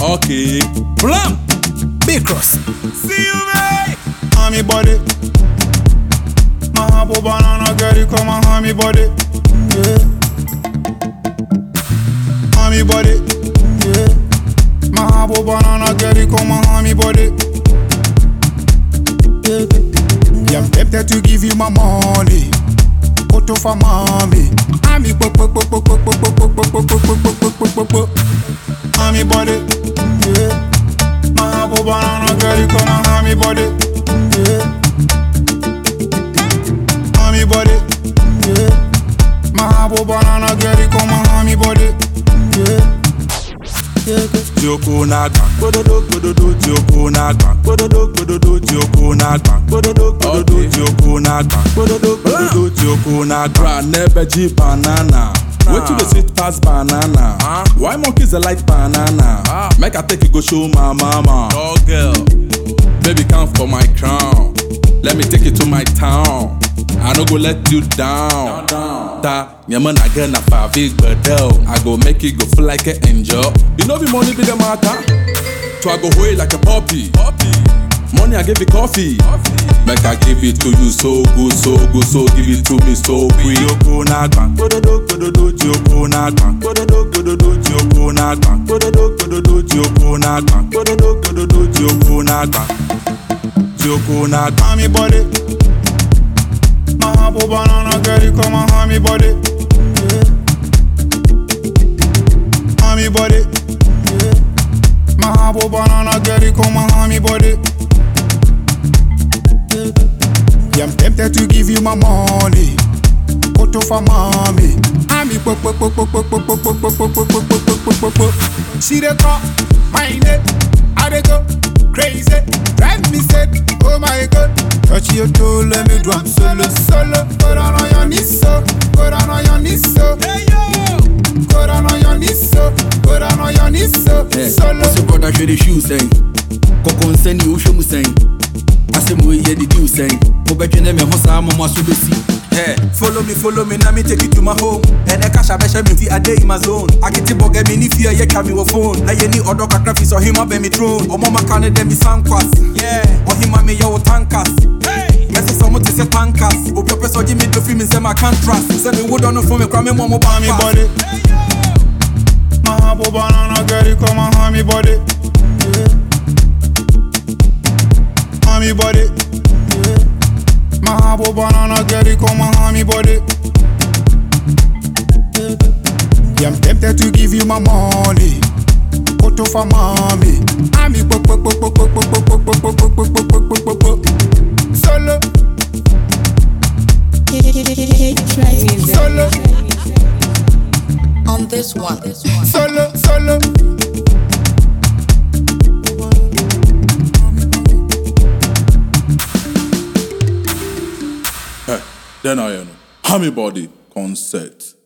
Okay. Blam. Big cross. See you, mate. Hammy body. Mahabo banana girl, come on, hammy body. Yeah. Hammy body. Yeah. Mahabo banana girl, come on, hammy body. Yeah. I'm tempted to give you my money. Photo for mommy. Hammy Hammy body. Yeah. Mahabo banana girl, come on, hammy body. Yeah. Hammy body, yeah. Mahabo banana girl, come on, hammy body, yeah. Joko na gba, kododo kododo joko na gba, kododo kododo joko na gba, kododo kododo joko na gba, kododo kododo joko na gba. Never G banana. Wait till the sweet pass banana. Why monkeys are like banana? Make I take it go show my mama. Oh girl, baby come for my crown. Let me take you to my town. I no go let you down. Ta, nyama na girl na big bedel. I go make you go feel like an angel. You know the money be the matter. So I go hold like a puppy. Money I give you coffee. Make I give it to you so good, so good, so give it to me so quick. Joko na gba, kododo kododo joko na gba, kododo kododo joko na gba, kododo kododo joko na gba, kododo kododo joko na gba, joko na gba. Hammy body. Mahabo banana girl, come on, hammy body. Yeah. Hammy body. Yeah. Mahabo banana girl, come on, hammy body. Yeah, I'm tempted to give you my money. Photo for mommy. Hammy She dey call my name. I dey go crazy. Drive me sick. Oh my God. Touch your toe, let me do solo, solo. Go down on your knees, so. Go down on your knees, so. Hey yo. Go down on your knees, so. Go down on your knees, so. Solo. So brother, show the shoes saying. Kokon send you show me saying. I say mo ye the do saying. Mo be twene me ho sa mama so be si. Hey, follow me, now me take you to my home. And I cash a besha me fi a day in my zone. I get to bug me ni fear ye carry your phone. Now you need other crackers or him up me throne. Or mama can them be sankwas. Yeah, or him me your tankas. Hey, message someone to say tankas. O purpose or Jimmy to film me say my contrast. Send me wood on the phone me cry me mama hammy body. Mahabo banana girl, come on, hammy body. Yeah. Hammy body. Yeah. Mahabo banana girl, come on, hammy body. Yeah, I'm tempted to give you my money. Photo for mommy. Hammy solo. Solo. On this one. Solo, solo. Then I know. Hammy body concert.